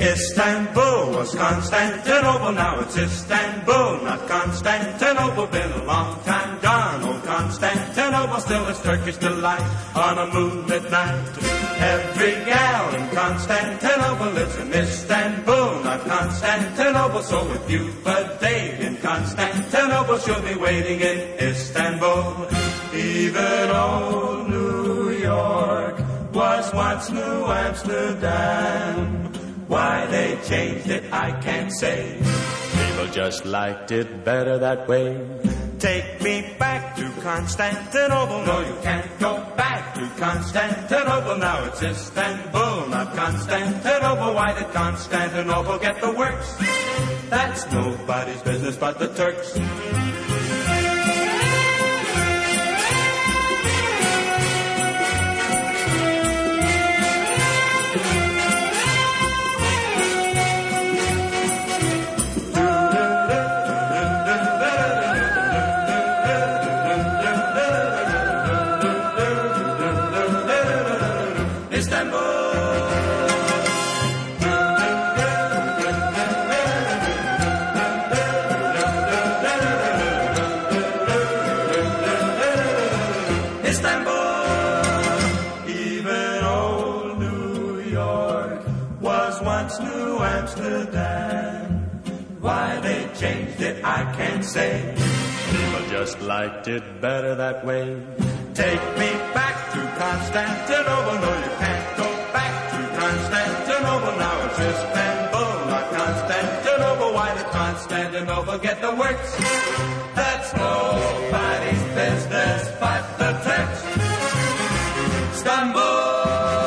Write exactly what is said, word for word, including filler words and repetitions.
Istanbul was Constantinople, now it's Istanbul, not Constantinople. Been a long time gone, old Constantinople still is Turkish delight on a moonlit night. Every gal in Constantinople lives in Istanbul, not Constantinople. So if you've a date in Constantinople, she'll be waiting in Istanbul. Even old New York was once New Amsterdam. Why they changed it, I can't say. People just liked it better that way. Take me back to Constantinople. No, you can't go back to Constantinople. Now it's Istanbul, not Constantinople. Why did Constantinople get the works? That's nobody's business but the Turks. Why they changed it, I can't say. People just liked it better that way. Take me back to Constantinople. No, you can't go back to Constantinople. Now it's Istanbul, not Constantinople. Why did Constantinople get the works? That's nobody's business but the Turks. Istanbul.